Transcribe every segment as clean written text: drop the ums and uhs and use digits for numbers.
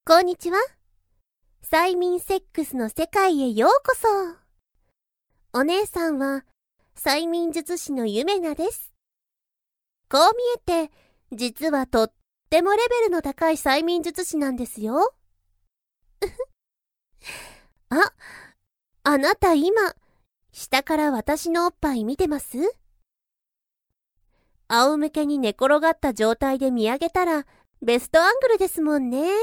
こんにちは。催眠セックスの世界へようこそ。お姉さんは催眠術師のゆめなです。こう見えて、実はとってもレベルの高い催眠術師なんですよ。あなた今、下から私のおっぱい見てます？仰向けに寝転がった状態で見上げたら、ベストアングルですもんね。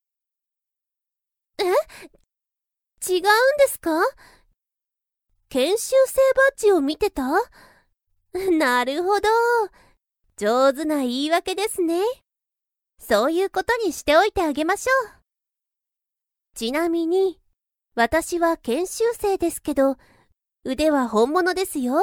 違うんですか？研修生バッジを見てた？なるほど。上手な言い訳ですね。そういうことにしておいてあげましょう。ちなみに、私は研修生ですけど、腕は本物ですよ。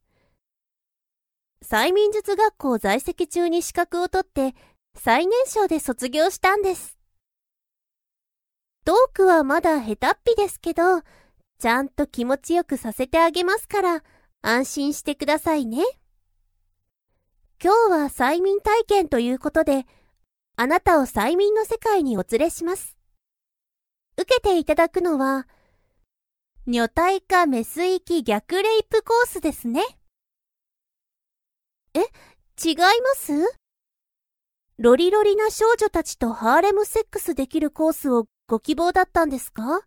催眠術学校在籍中に資格を取って、最年少で卒業したんです。トークはまだ下手っぴですけど、ちゃんと気持ちよくさせてあげますから、安心してくださいね。今日は催眠体験ということで、あなたを催眠の世界にお連れします。受けていただくのは、女体化メス域逆レイプコースですね。違います？ロリロリな少女たちとハーレムセックスできるコースをご希望だったんですか？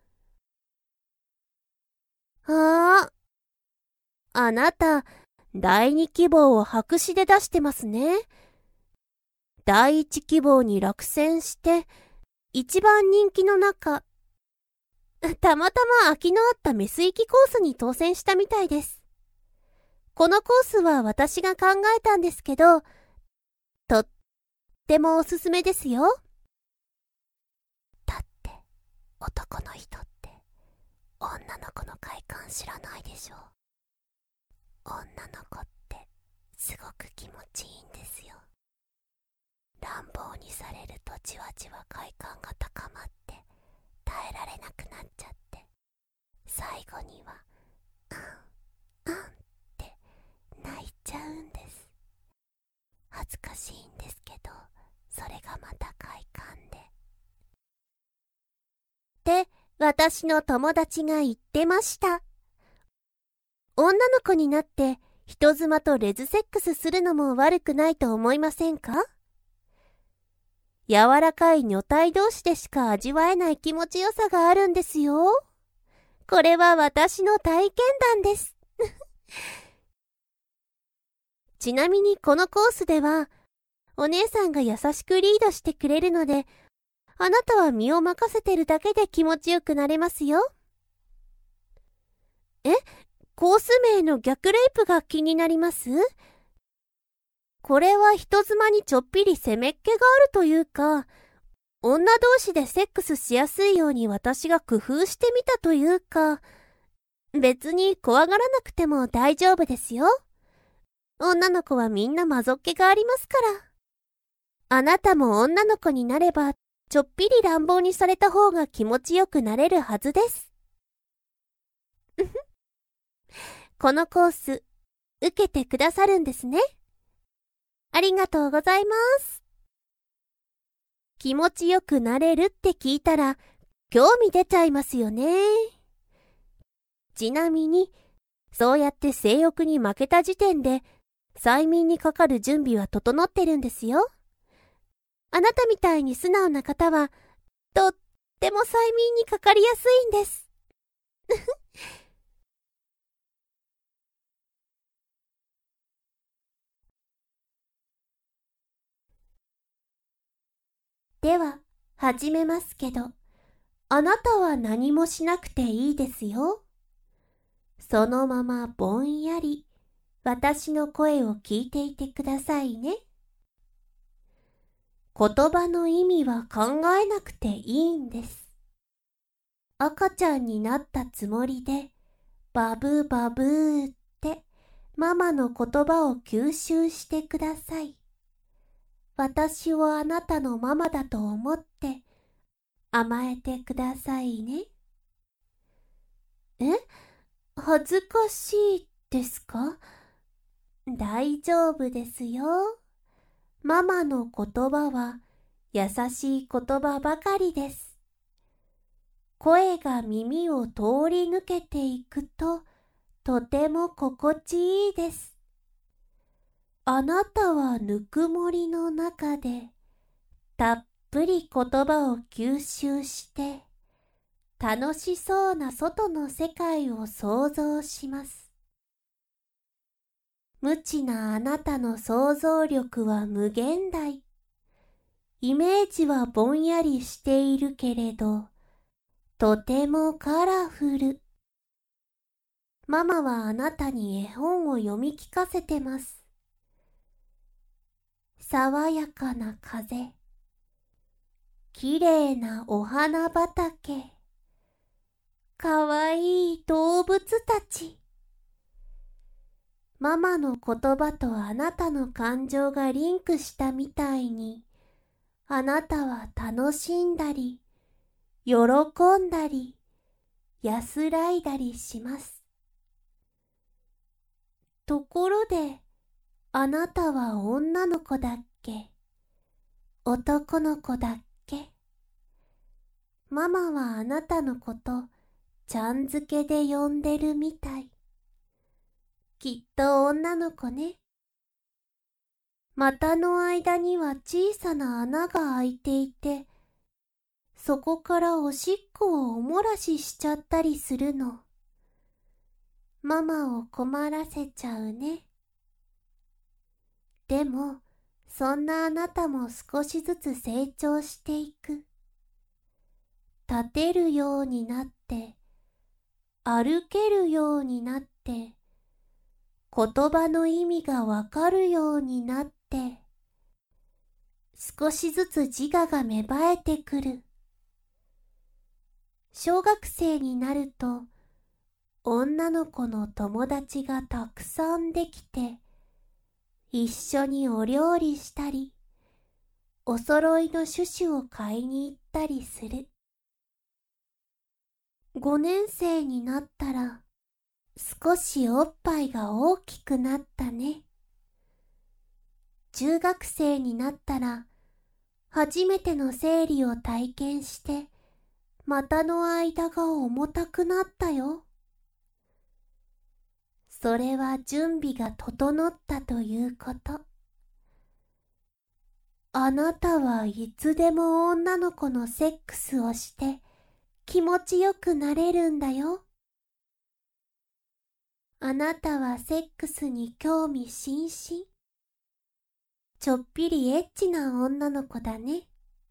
あなた、第二希望を白紙で出してますね。第一希望に落選して、一番人気の中、たまたま空きのあったメス域コースに当選したみたいです。このコースは私が考えたんですけど、とってもおすすめですよ。だって、男の人って、女の子の快感知らないでしょ。女の子って、すごく気持ちいいんですよ。乱暴にされるとじわじわ快感が高まって、耐えられなくなっちゃって、最後には、って泣いちゃうんです。恥ずかしいんですけど、それがまた快感で。って私の友達が言ってました。女の子になって人妻とレズセックスするのも悪くないと思いませんか？柔らかい女体同士でしか味わえない気持ちよさがあるんですよ。これは私の体験談です。ちなみにこのコースでは、お姉さんが優しくリードしてくれるので、あなたは身を任せてるだけで気持ちよくなれますよ。コース名の逆レイプが気になります？これは人妻にちょっぴり攻めっ気があるというか、女同士でセックスしやすいように私が工夫してみたというか、別に怖がらなくても大丈夫ですよ。女の子はみんなまぞっ気がありますから。あなたも女の子になれば、ちょっぴり乱暴にされた方が気持ちよくなれるはずです。このコース、受けてくださるんですね。ありがとうございます。気持ちよくなれるって聞いたら、興味出ちゃいますよね。ちなみに、そうやって性欲に負けた時点で、催眠にかかる準備は整ってるんですよ。あなたみたいに素直な方は、とっても催眠にかかりやすいんです。では、始めますけど、あなたは何もしなくていいですよ。そのままぼんやり、私の声を聞いていてくださいね。言葉の意味は考えなくていいんです。赤ちゃんになったつもりで、バブーバブーってママの言葉を吸収してください。私をあなたのママだと思って甘えてくださいね。恥ずかしいですか？大丈夫ですよ。ママの言葉は優しい言葉ばかりです。声が耳を通り抜けていくと、とても心地いいです。あなたはぬくもりの中で、たっぷり言葉を吸収して、楽しそうな外の世界を想像します。無知なあなたの想像力は無限大。イメージはぼんやりしているけれど、とてもカラフル。ママはあなたに絵本を読み聞かせてます。爽やかな風、きれいなお花畑、かわいい動物たち。ママの言葉とあなたの感情がリンクしたみたいに、あなたは楽しんだり、喜んだり、安らいだりします。ところで、あなたは女の子だっけ？男の子だっけ？ママはあなたのこと、ちゃんづけで呼んでるみたい。きっと女の子ね。股の間には小さな穴が開いていて、そこからおしっこをおもらししちゃったりするの。ママを困らせちゃうね。でも、そんなあなたも少しずつ成長していく。立てるようになって、歩けるようになって、言葉の意味がわかるようになって、少しずつ自我が芽生えてくる。小学生になると、女の子の友達がたくさんできて、一緒にお料理したり、お揃いのシュシュを買いに行ったりする。5年生になったら、少しおっぱいが大きくなったね。中学生になったら、初めての生理を体験して、股の間が重たくなったよ。それは準備が整ったということ。あなたはいつでも女の子のセックスをして気持ちよくなれるんだよ。あなたはセックスに興味津々。ちょっぴりエッチな女の子だね。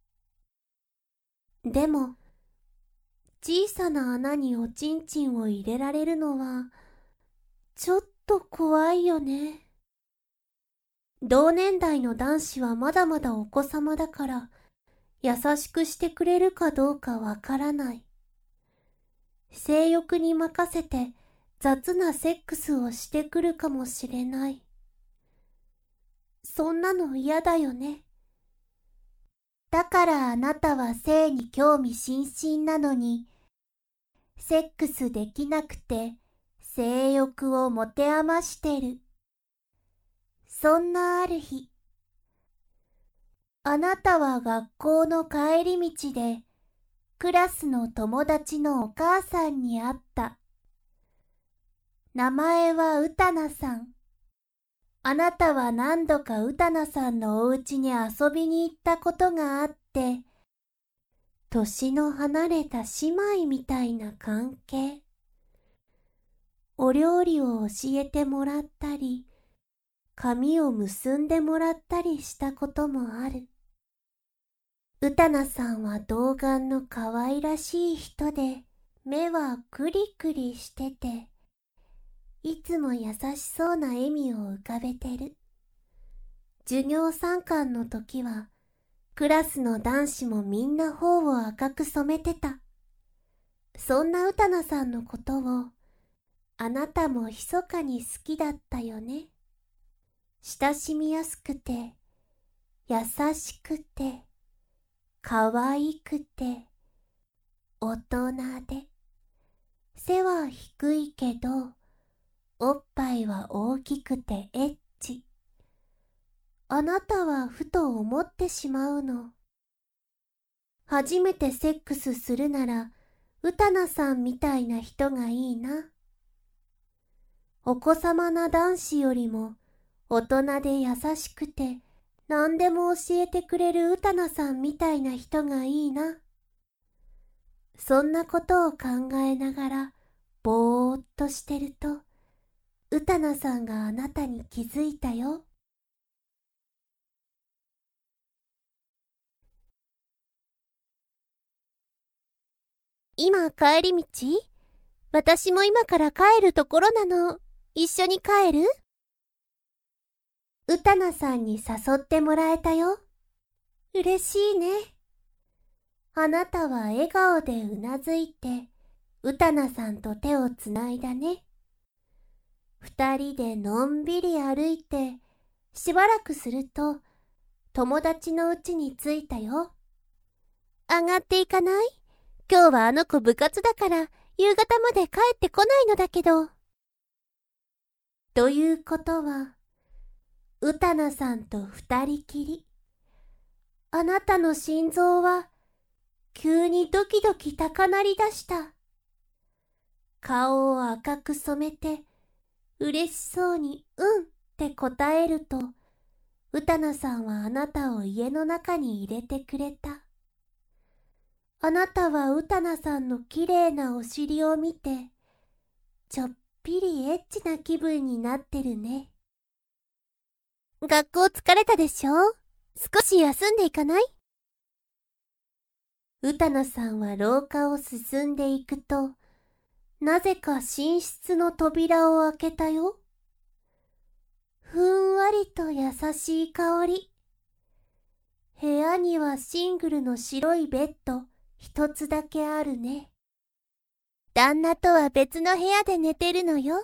でも、小さな穴におちんちんを入れられるのは、ちょっと怖いよね。同年代の男子はまだまだお子様だから、優しくしてくれるかどうかわからない。性欲に任せて雑なセックスをしてくるかもしれない。そんなの嫌だよね。だからあなたは性に興味津々なのに、セックスできなくて性欲を持て余してる。そんなある日、あなたは学校の帰り道でクラスの友達のお母さんに会った。名前はうたなさん。あなたは何度かうたなさんのお家に遊びに行ったことがあって、年の離れた姉妹みたいな関係。お料理を教えてもらったり、髪を結んでもらったりしたこともある。うたなさんは童顔の可愛らしい人で、目はクリクリしてて、いつも優しそうな笑みを浮かべてる。授業参観の時は、クラスの男子もみんな頬を赤く染めてた。そんなうたなさんのことを、あなたも密かに好きだったよね。親しみやすくて、優しくて、可愛くて、大人で、背は低いけど、おっぱいは大きくてエッチ。あなたはふと思ってしまうの。 初めてセックスするなら、うたなさんみたいな人がいいな。お子様な男子よりも、大人で優しくて、何でも教えてくれるうたなさんみたいな人がいいな。そんなことを考えながら、ぼーっとしてると、うたなさんがあなたに気づいたよ。今帰り道？私も今から帰るところなの。一緒に帰る？うたなさんに誘ってもらえたよ。嬉しいね。あなたは笑顔でうなずいて、うたなさんと手をつないだね。二人でのんびり歩いて、しばらくすると、友達の家に着いたよ。上がっていかない？今日はあの子部活だから夕方まで帰ってこないのだけど。ということは、うたなさんと二人きり。あなたの心臓は急にドキドキ高鳴り出した。顔を赤く染めて嬉しそうにうんって答えると、うたなさんはあなたを家の中に入れてくれた。あなたはうたなさんのきれいなお尻を見て、ちょっぴりエッチな気分になってるね。学校疲れたでしょ？少し休んでいかない？うたなさんは廊下を進んでいくと、なぜか寝室の扉を開けたよ。ふんわりと優しい香り。部屋にはシングルの白いベッド一つだけあるね。旦那とは別の部屋で寝てるのよ。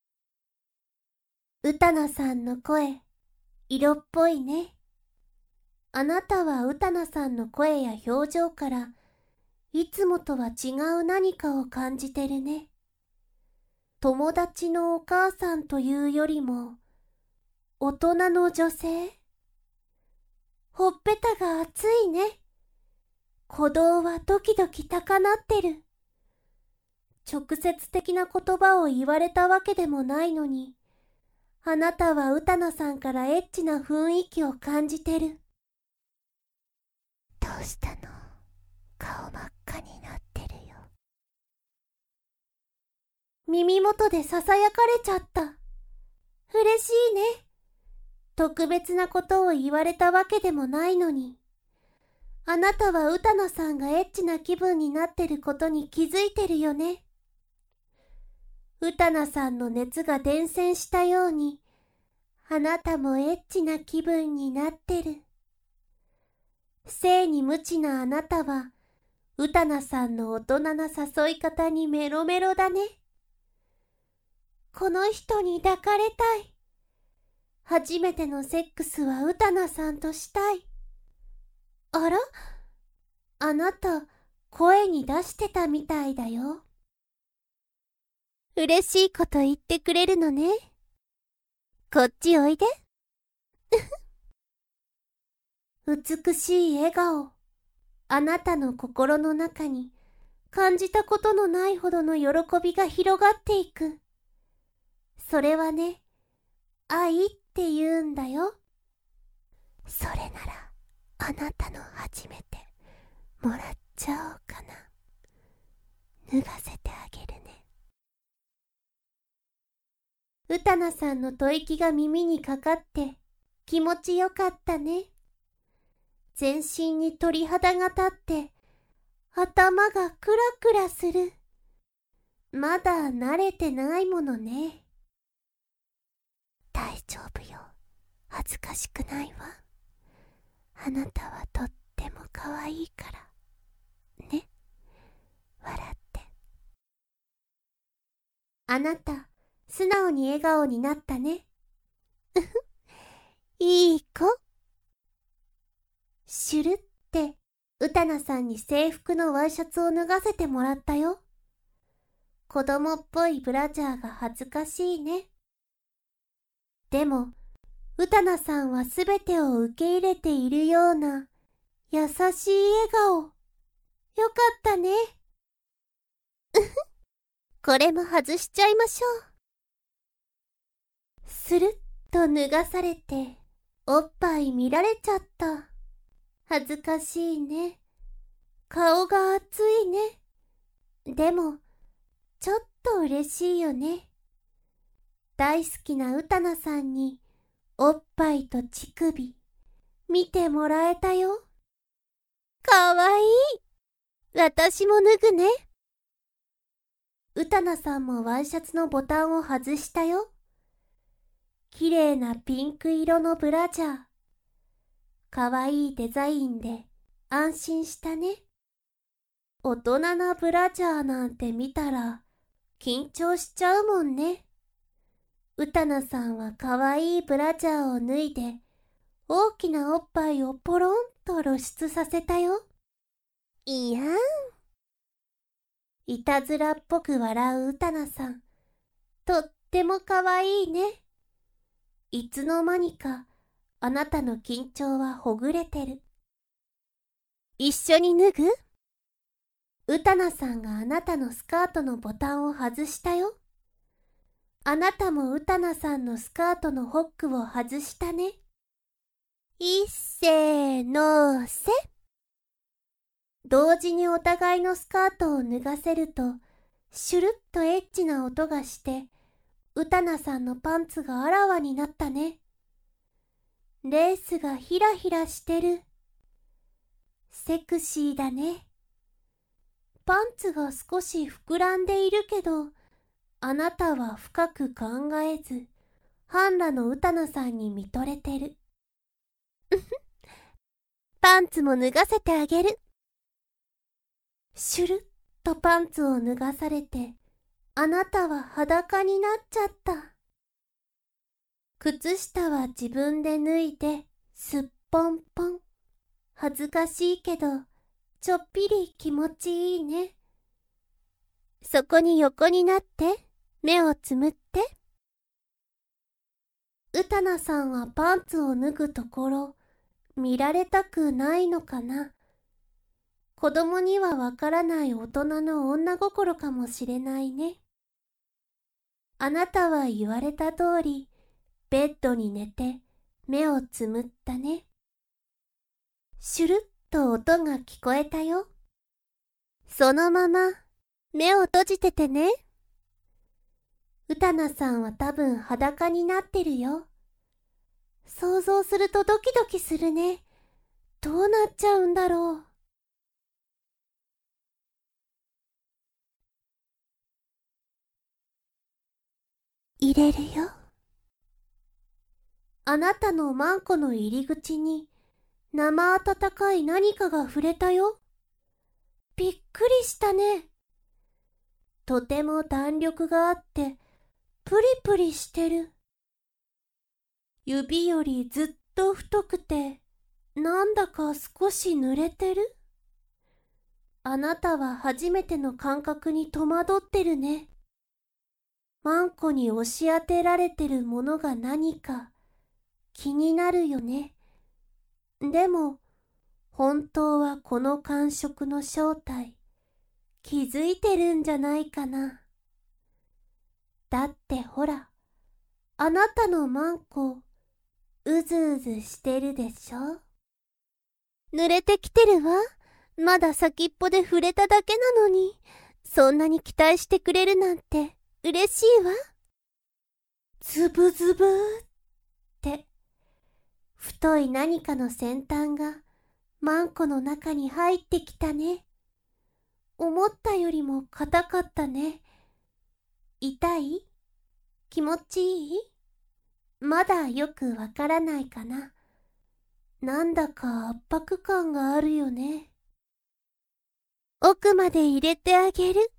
うたなさんの声、色っぽいね。あなたはうたなさんの声や表情から、いつもとは違う何かを感じてるね。友達のお母さんというよりも、大人の女性？ほっぺたが熱いね。鼓動はドキドキ高鳴ってる。直接的な言葉を言われたわけでもないのに、あなたはうたなさんからエッチな雰囲気を感じてる。どうしたの？顔真っ赤になってるよ。耳元でささやかれちゃった。嬉しいね。特別なことを言われたわけでもないのに。あなたはうたなさんがエッチな気分になってることに気づいてるよね。うたなさんの熱が伝染したように、あなたもエッチな気分になってる。性に無知なあなたは、うたなさんの大人な誘い方にメロメロだね。この人に抱かれたい。初めてのセックスはうたなさんとしたい。あら？あなた、声に出してたみたいだよ。嬉しいこと言ってくれるのね。こっちおいで。美しい笑顔。あなたの心の中に感じたことのないほどの喜びが広がっていく。それはね、愛って言うんだよ。それなら、あなたの初めてもらっちゃおうかな。脱がせてあげるね。うたなさんの吐息が耳にかかって気持ちよかったね。全身に鳥肌が立って頭がクラクラする。まだ慣れてないものね。大丈夫よ。恥ずかしくないわ。あなたはとっても可愛いから。ね。笑って。あなた、素直に笑顔になったね。いい子。シュルって、うたなさんに制服のワイシャツを脱がせてもらったよ。子供っぽいブラジャーが恥ずかしいね。でも、うたなさんはすべてを受け入れているような優しい笑顔。 よかったね。これも外しちゃいましょう。スルッと脱がされて、おっぱい見られちゃった。恥ずかしいね。顔が熱いね。でも、ちょっと嬉しいよね。大好きなうたなさんに、おっぱいと乳首、見てもらえたよ。かわいい。私も脱ぐね。うたなさんもワイシャツのボタンを外したよ。綺麗なピンク色のブラジャー。かわいいデザインで安心したね。大人なブラジャーなんて見たら緊張しちゃうもんね。うたなさんはかわいいブラジャーを脱いで大きなおっぱいをポロンと露出させたよ。いやん。いたずらっぽく笑ううたなさん。とってもかわいいね。いつの間にかあなたの緊張はほぐれてる。一緒に脱ぐ？うたなさんがあなたのスカートのボタンを外したよ。あなたもうたなさんのスカートのホックを外したね。いっせーのせ。同時にお互いのスカートを脱がせると、シュルッとエッチな音がして、うたなさんのパンツがあらわになったね。レースがひらひらしてる。セクシーだね。パンツが少し膨らんでいるけど、あなたは深く考えず、半裸のうたなさんに見とれてる。パンツも脱がせてあげる。シュルッとパンツを脱がされて、あなたは裸になっちゃった。靴下は自分で脱いで、すっぽんぽん。恥ずかしいけど、ちょっぴり気持ちいいね。そこに横になって、目をつむって。うたなさんはパンツを脱ぐところ、見られたくないのかな。子供にはわからない大人の女心かもしれないね。あなたは言われた通り、ベッドに寝て目をつむったね。シュルッと音が聞こえたよ。そのまま目を閉じててね。うたなさんは多分裸になってるよ。想像するとドキドキするね。どうなっちゃうんだろう。入れるよ。あなたのマンコの入り口に生温かい何かが触れたよ。びっくりしたね。とても弾力があってプリプリしてる。指よりずっと太くてなんだか少し濡れてる。あなたは初めての感覚に戸惑ってるね。マンコに押し当てられてるものが何か気になるよね。でも本当はこの感触の正体気づいてるんじゃないかな。だってほら、あなたのマンコうずうずしてるでしょ。濡れてきてるわ。まだ先っぽで触れただけなのに、そんなに期待してくれるなんて嬉しいわ。ズブズブーって、太い何かの先端がマンコの中に入ってきたね。思ったよりも硬かったね。痛い？気持ちいい？まだよくわからないかな。なんだか圧迫感があるよね。奥まで入れてあげる。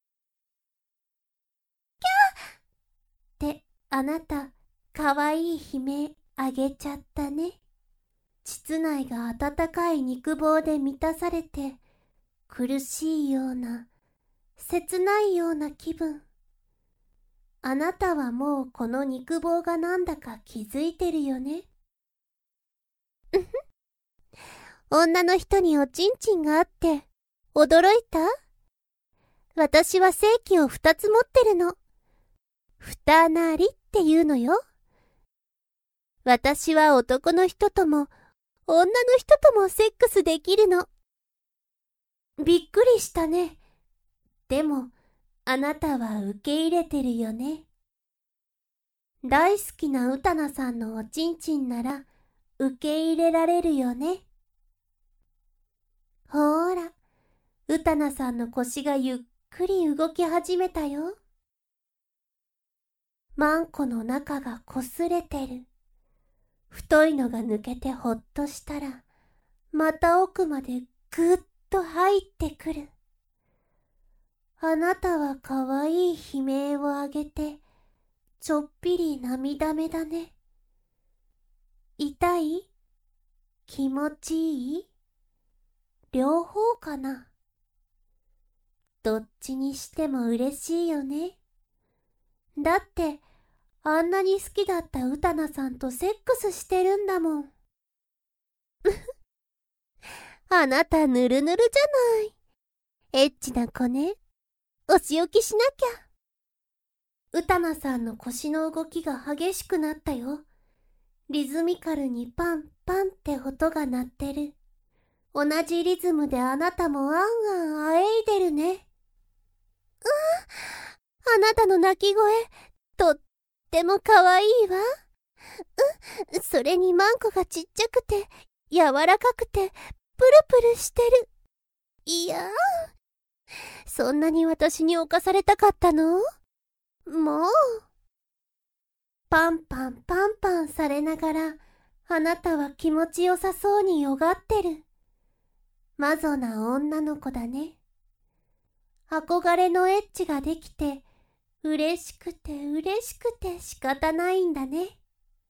キャーってあなた、かわいい悲鳴あげちゃったね。膣内が温かい肉棒で満たされて、苦しいような、切ないような気分。あなたはもうこの肉棒がなんだか気づいてるよね。女の人におちんちんがあって、 驚いた？私は正規を2つ持ってるの。二なりっていうのよ。私は男の人とも女の人ともセックスできるの。びっくりしたね。でも、あなたは受け入れてるよね。大好きなうたなさんのおちんちんなら受け入れられるよね。ほーら、うたなさんの腰がゆっくり動き始めたよ。マンコの中がこすれてる。太いのが抜けてほっとしたら、また奥までぐっと入ってくる。あなたはかわいい悲鳴をあげて、ちょっぴり涙目だね。痛い？気持ちいい？両方かな？どっちにしても嬉しいよね。だって、あんなに好きだったうたなさんとセックスしてるんだもん。あなたぬるぬるじゃない。エッチな子ね。お仕置きしなきゃ。うたなさんの腰の動きが激しくなったよ。リズミカルにパンパンって音が鳴ってる。同じリズムであなたもあんあんあえいでるね。あなたの泣き声、とってもかわいいわ。それにマンコがちっちゃくて、柔らかくて、プルプルしてる。いやー、そんなに私に侵されたかったの？もう。パンパンパンパンされながら、あなたは気持ちよさそうによがってる。マゾな女の子だね。憧れのエッチができて、嬉しくて嬉しくて仕方ないんだね。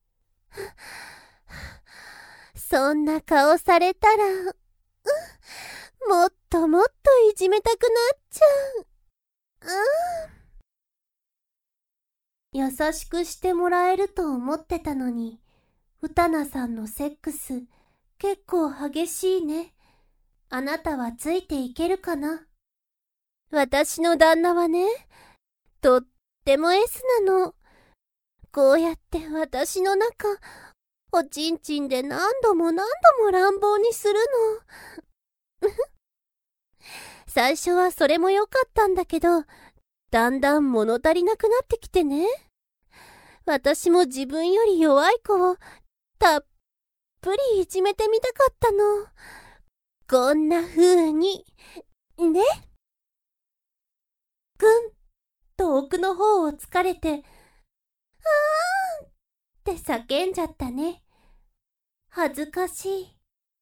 そんな顔されたら、もっともっといじめたくなっちゃう。優しくしてもらえると思ってたのに、うたなさんのセックス、結構激しいね。あなたはついていけるかな？私の旦那はね、とっても S なの。こうやって私の中、おちんちんで何度も何度も乱暴にするの。最初はそれも良かったんだけど、だんだん物足りなくなってきてね。私も自分より弱い子をたっぷりいじめてみたかったの。こんな風に、ね。ぐんと奥の方を疲れて、あーんって叫んじゃったね。恥ずかしい。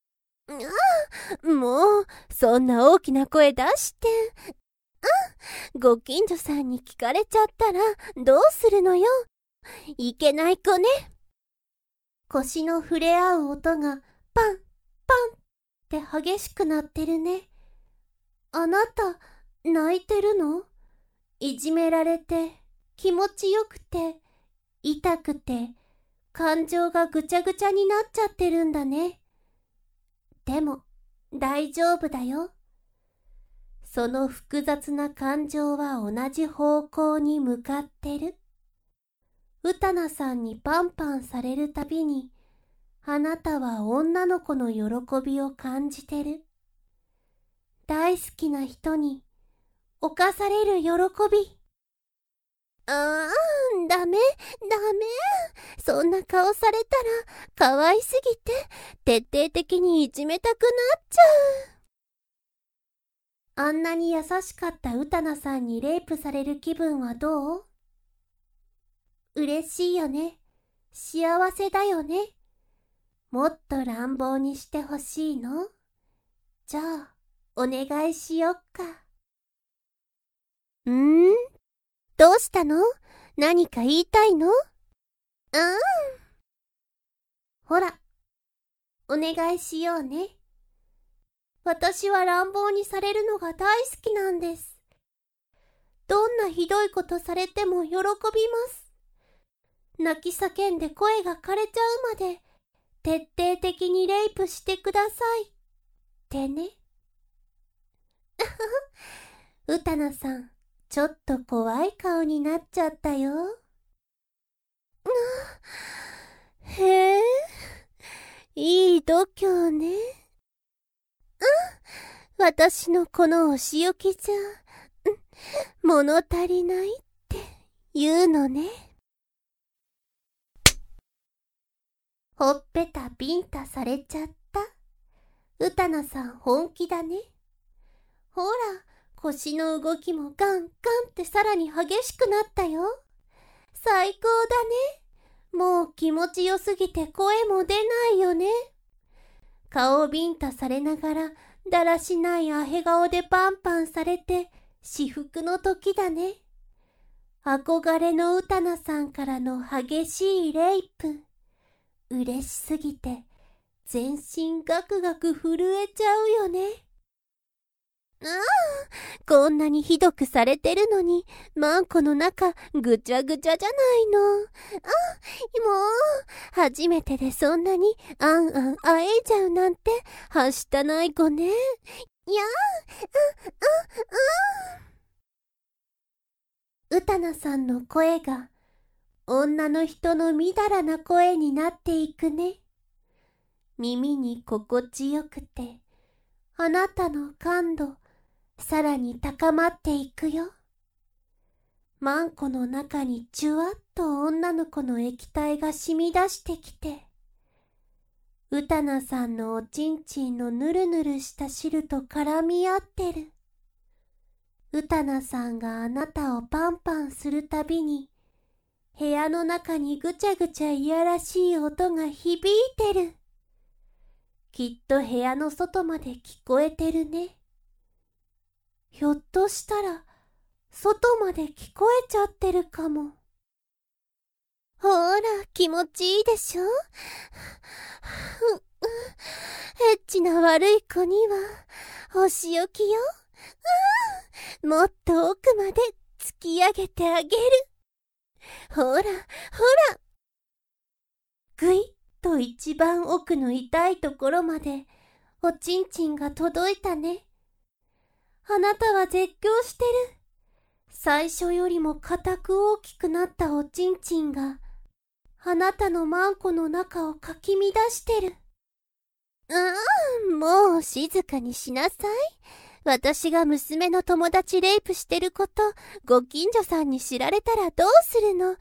もう、そんな大きな声出して。ご近所さんに聞かれちゃったらどうするのよ。いけない子ね。腰の触れ合う音がパンパンって激しくなってるね。あなた、泣いてるの？いじめられて、気持ちよくて、痛くて、感情がぐちゃぐちゃになっちゃってるんだね。でも、大丈夫だよ。その複雑な感情は同じ方向に向かってる。うたなさんにパンパンされるたびに、あなたは女の子の喜びを感じてる。大好きな人に侵される喜び。ダメ、ダメ。そんな顔されたら可愛すぎて徹底的にいじめたくなっちゃう。あんなに優しかったうたなさんにレイプされる気分はどう？嬉しいよね。幸せだよね。もっと乱暴にしてほしいの？じゃあ、お願いしよっか。どうしたの？何か言いたいの？ほら、お願いしようね。私は乱暴にされるのが大好きなんです。どんなひどいことされても喜びます。泣き叫んで声が枯れちゃうまで、徹底的にレイプしてください。ってね。 うたなさん、ちょっと怖い顔になっちゃったよ。へえ、いい度胸ね。私のこのお仕置きじゃ、物足りないって言うのね。ほっぺたビンタされちゃった。うたなさん本気だね。ほら、腰の動きもガンガンってさらに激しくなったよ。最高だね。もう気持ちよすぎて声も出ないよね。顔ビンタされながらだらしないアヘ顔でパンパンされて至福の時だね。憧れのうたなさんからの激しいレイプ。嬉しすぎて全身ガクガク震えちゃうよね。こんなにひどくされてるのに、マンコの中ぐちゃぐちゃじゃないの。もう、初めてでそんなにあんあんあえいじゃうなんて、はしたない子ね。うたなさんの声が、女の人のみだらな声になっていくね。耳に心地よくて、あなたの感度、さらに高まっていくよ。マンコの中にじゅわっと女の子の液体が染み出してきて、うたなさんのおちんちんのぬるぬるした汁と絡み合ってる。うたなさんがあなたをパンパンするたびに、部屋の中にぐちゃぐちゃいやらしい音が響いてる。きっと部屋の外まで聞こえてるね。ひょっとしたら、外まで聞こえちゃってるかも。ほら、気持ちいいでしょ？エッチな悪い子には、お仕置きよ。もっと奥まで突き上げてあげる。ほら、ほら。ぐいっと一番奥の痛いところまで、おちんちんが届いたね。あなたは絶叫してる。最初よりも固く大きくなったおちんちんが、あなたのマンコの中をかき乱してる。もう静かにしなさい。私が娘の友達レイプしてること、ご近所さんに知られたらどうするのよ。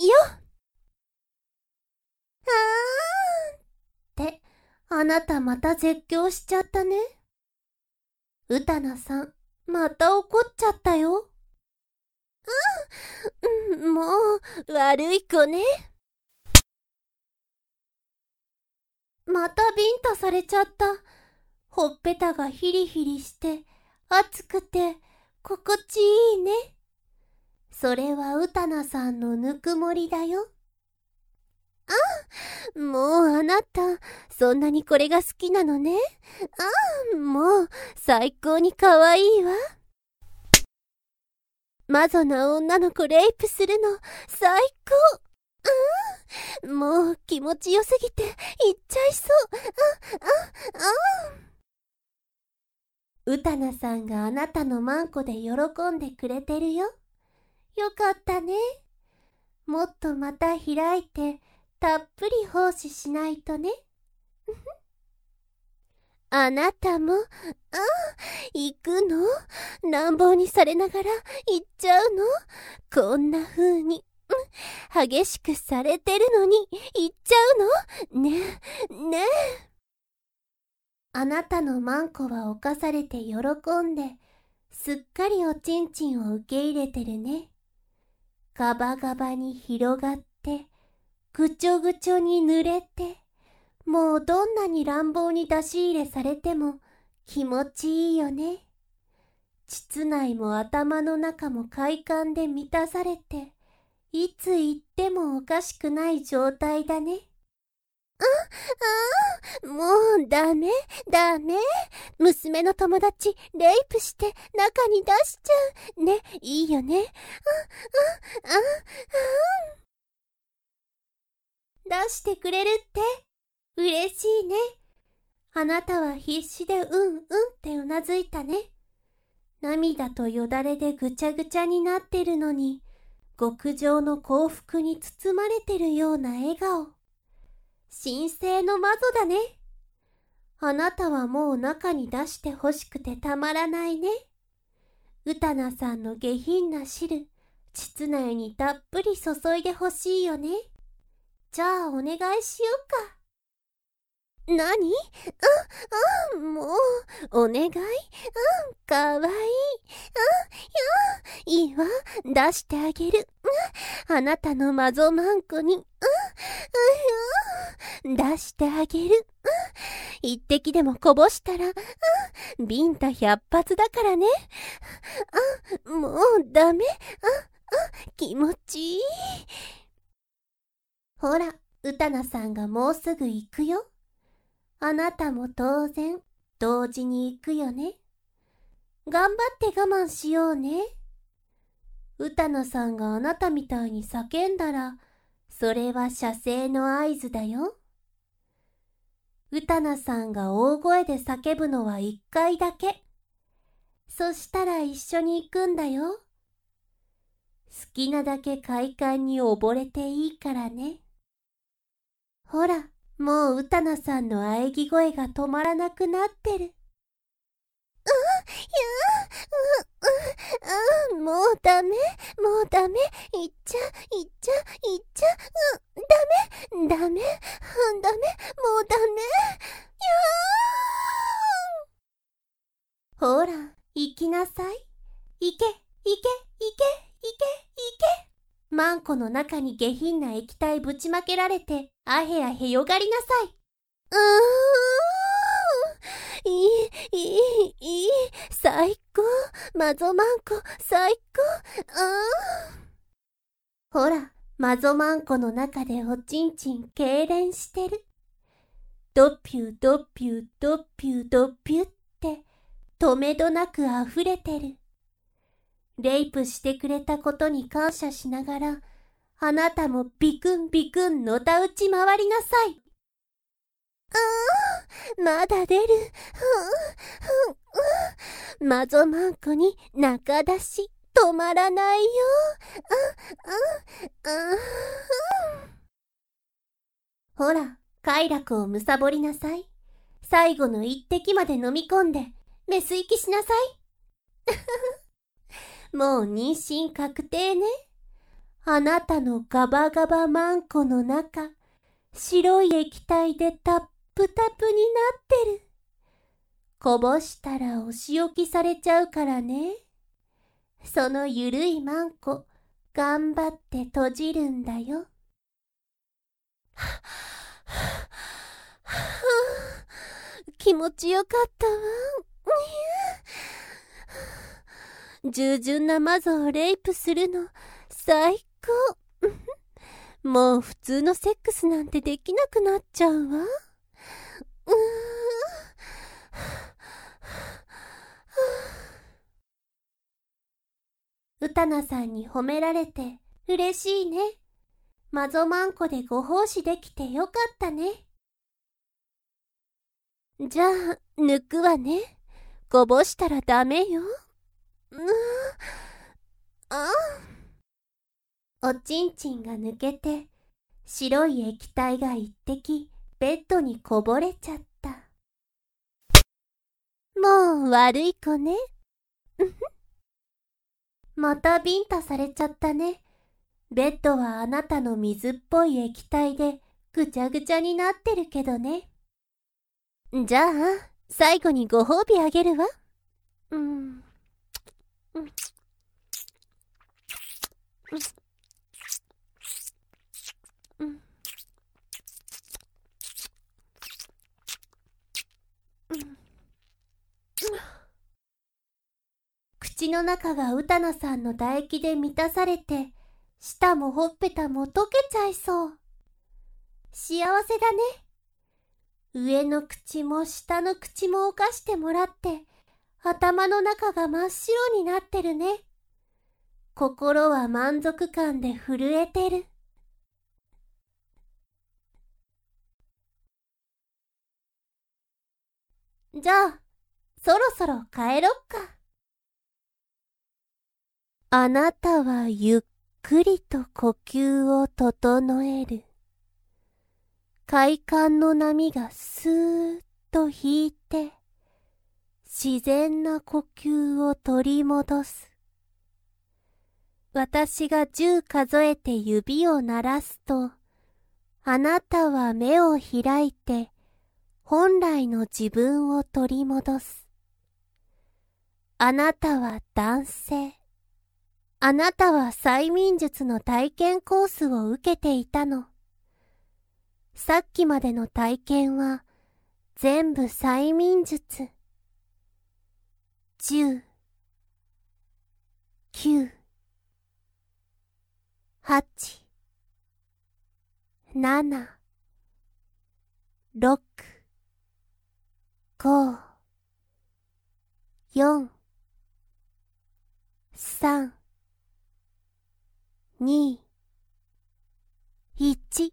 って、あなたまた絶叫しちゃったね。うたなさん、また怒っちゃったよ。もう、悪い子ね。またビンタされちゃった。ほっぺたがヒリヒリして、熱くて、心地いいね。それはうたなさんのぬくもりだよ。もうあなた、そんなにこれが好きなのね。もう、最高に可愛いわ。マゾな女の子レイプするの、最高。もう気持ちよすぎて、言っちゃいそう。うたなさんがあなたのマンコで喜んでくれてるよ。よかったね。もっとまた開いて、たっぷり奉仕しないとね。あなたも、行くの？乱暴にされながら行っちゃうの？こんな風に、激しくされてるのに行っちゃうの？ねえ。あなたのマンコは犯されて喜んで、すっかりおちんちんを受け入れてるね。ガバガバに広がって、ぐちょぐちょに濡れて、もうどんなに乱暴に出し入れされても気持ちいいよね。膣内も頭の中も快感で満たされて、いつ行ってもおかしくない状態だね。もうダメ。娘の友達レイプして中に出しちゃう。ね、いいよね。出してくれるって嬉しいね。あなたは必死でうんってうなずいたね。 涙とよだれでぐちゃぐちゃになってるのに、極上の幸福に包まれてるような笑顔。神聖の魔女だね。あなたはもう中に出してほしくてたまらないね。うたなさんの下品な汁、膣内にたっぷり注いでほしいよね。じゃあお願いしようか。何？もう、お願い？かわいい。いいわ、出してあげる。あなたのマゾマンコに、出してあげる。一滴でもこぼしたら、ビンタ百発だからね。もうダメ。気持ちいい。ほら、うたなさんがもうすぐ行くよ。あなたも当然、同時に行くよね。頑張って我慢しようね。うたなさんがあなたみたいに叫んだら、それは射精の合図だよ。うたなさんが大声で叫ぶのは一回だけ。そしたら一緒に行くんだよ。好きなだけ快感に溺れていいからね。ほら、もううたなさんの喘ぎ声が止まらなくなってる。もうダメ、もうダメ、いっちゃ、ダメ、もうダメ、ほら、行きなさい。行け。マンコの中に下品な液体ぶちまけられて、あへあへよがりなさい。いい、最高、マゾマンコ、最高。ほら、マゾマンコの中でおちんちん痙攣してる。ドッピュードッピュードッピュードッピュって、とめどなく溢れてる。レイプしてくれたことに感謝しながら、あなたもビクンビクンのたうち回りなさい。まだ出る。マゾマンコに中出し止まらないよ。ほら、快楽をむさぼりなさい。最後の一滴まで飲み込んで、メス息しなさい。もう妊娠確定ね。あなたのガバガバマンコの中、白い液体でタップタプになってる。こぼしたらお仕置きされちゃうからね。そのゆるいマンコ、頑張って閉じるんだよ。気持ちよかったわ。従順なマゾをレイプするの最高。もう普通のセックスなんてできなくなっちゃうわ。うたなさんに褒められて嬉しいね。マゾマンコでご奉仕できてよかったね。じゃあ、抜くわね。こぼしたらダメよ。おちんちんが抜けて、白い液体が一滴ベッドにこぼれちゃった。もう悪い子ね。またビンタされちゃったね。ベッドはあなたの水っぽい液体でぐちゃぐちゃになってるけどね。じゃあ、最後にご褒美あげるわ。口の中がうたなさんの唾液で満たされて、舌もほっぺたも溶けちゃいそう。幸せだね。上の口も下の口も犯してもらって、頭の中が真っ白になってるね。心は満足感で震えてる。じゃあ、そろそろ帰ろっか。 あなたはゆっくりと呼吸を整える。快感の波がスーッと引いて、自然な呼吸を取り戻す。私が10数えて指を鳴らすと、あなたは目を開いて、本来の自分を取り戻す。あなたは男性。あなたは催眠術の体験コースを受けていたの。さっきまでの体験は全部催眠術。10、9、8、7、6、5、4、3、2、1。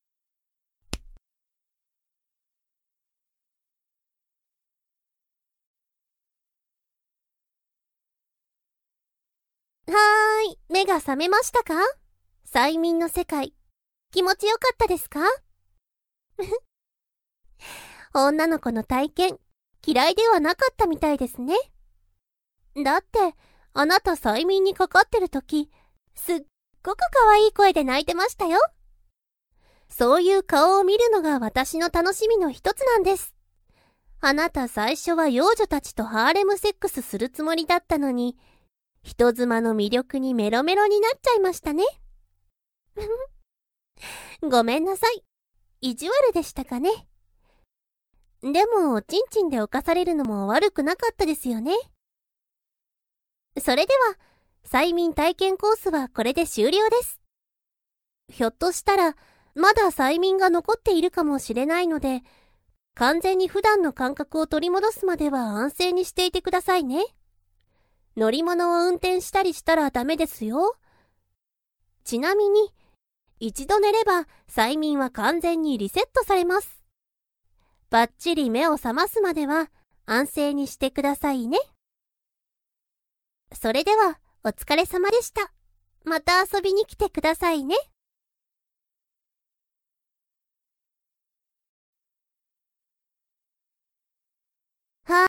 目が覚めましたか？催眠の世界、気持ちよかったですか？女の子の体験、嫌いではなかったみたいですね。だって、あなた催眠にかかってるとき、すっごく可愛い声で泣いてましたよ。そういう顔を見るのが私の楽しみの一つなんです。あなた最初は幼女たちとハーレムセックスするつもりだったのに、人妻の魅力にメロメロになっちゃいましたね。ごめんなさい。意地悪でしたかね。でも、おちんちんで犯されるのも悪くなかったですよね。それでは、催眠体験コースはこれで終了です。ひょっとしたら、まだ催眠が残っているかもしれないので、完全に普段の感覚を取り戻すまでは安静にしていてくださいね。乗り物を運転したりしたらダメですよ。ちなみに、一度寝れば催眠は完全にリセットされます。バッチリ目を覚ますまでは安静にしてくださいね。それではお疲れ様でした。また遊びに来てくださいね。